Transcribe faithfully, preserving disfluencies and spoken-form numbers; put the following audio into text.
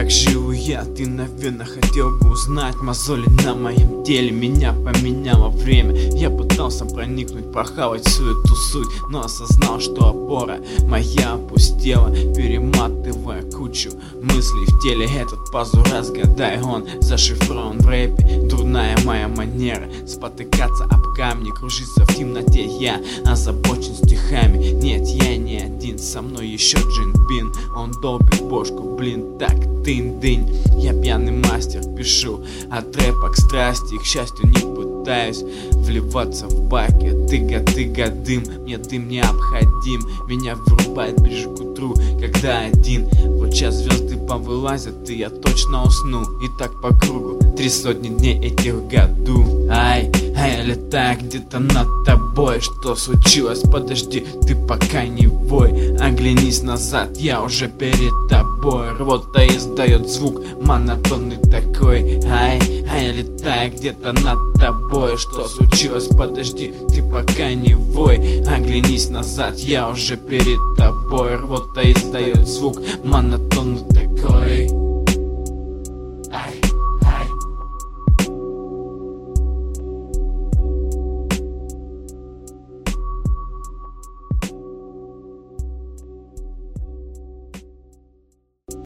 Как живу я, ты, наверное, хотел бы узнать. Мозоли на моем теле, меня поменяло время. Я пытался проникнуть, похавать всю эту суть, но осознал, что опора моя опустела, перематывая кучу мыслей в теле. Этот пазл разгадай, он зашифрован в рэпе. Дурная моя манера спотыкаться об камни, кружиться в темноте. Я озабочен стихами. Нет, я не один, со мной еще Джинбин. Он долбит бошку, блин, так тынь-дынь. Я пьяный мастер, пишу от рэпа к страсти. К счастью, не пытаюсь вливаться в баки. Тыга-тыга дым, мне дым необходим. Меня вырубает ближе к утру, когда один. Вот сейчас звезды повылазят, и я точно усну. И так по кругу, три сотни дней этих в году. Ай, ай, я летаю где-то над тобой. Что случилось? Подожди, ты пока не вой. Оглянись назад, я уже перед тобой. Рвота издает звук монотонный такой. Ай, ай, я летаю где-то над тобой. Что случилось? Подожди, ты пока не вой. Оглянись назад, я уже перед тобой. Рвота издает звук монотонный такой.